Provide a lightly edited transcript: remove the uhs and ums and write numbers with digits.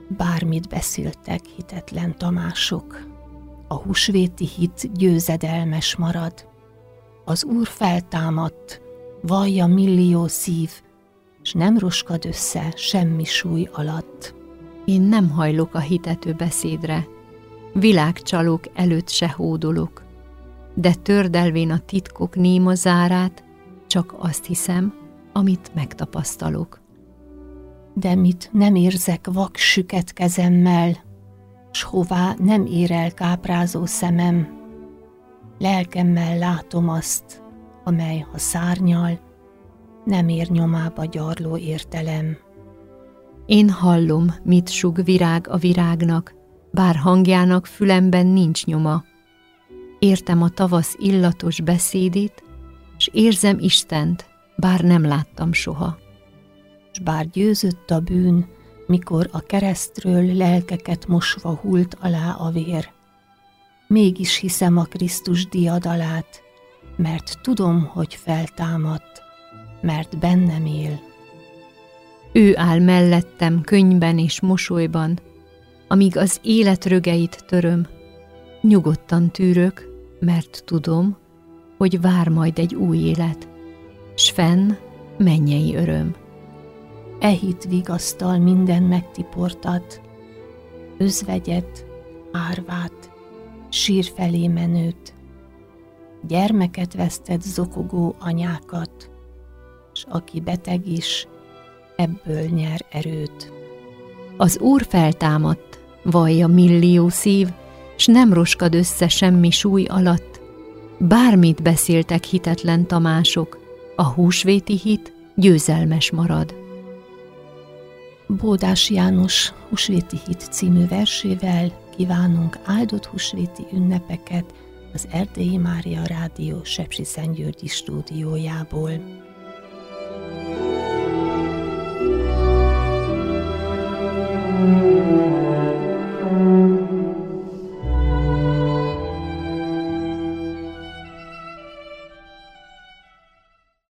Bármit beszéltek hitetlen Tamások, a húsvéti hit győzedelmes marad. Az Úr feltámadt, vallja millió szív, s nem roskad össze semmi súly alatt. Én nem hajlok a hitető beszédre, világcsalók előtt se hódolok, de tördelvén a titkok néma zárát, csak azt hiszem, amit megtapasztalok. De mit nem érzek vak süket kezemmel, s hová nem ér el káprázó szemem, lelkemmel látom azt, amely, ha szárnyal, nem ér nyomába gyarló értelem. Én hallom, mit sug virág a virágnak, bár hangjának fülemben nincs nyoma. Értem a tavasz illatos beszédét, s érzem Istent, bár nem láttam soha. S bár győzött a bűn, mikor a keresztről lelkeket mosva hult alá a vér, mégis hiszem a Krisztus diadalát, mert tudom, hogy feltámadt, mert bennem él. Ő áll mellettem könyvben és mosolyban, amíg az élet rögeit töröm. Nyugodtan tűrök, mert tudom, hogy vár majd egy új élet, s fenn mennyei öröm. E hit vigasztal minden megtiportat, özvegyet, árvát, sír felé menőt, gyermeket vesztett zokogó anyákat, s aki beteg is, ebből nyer erőt. Az Úr feltámadt, vallja millió szív, s nem roskad össze semmi súly alatt. Bármit beszéltek hitetlen Tamások, a húsvéti hit győzelmes marad. Bódás János Húsvéti hit című versével kívánunk áldott húsvéti ünnepeket az Erdélyi Mária Rádió Sepsiszentgyörgyi stúdiójából.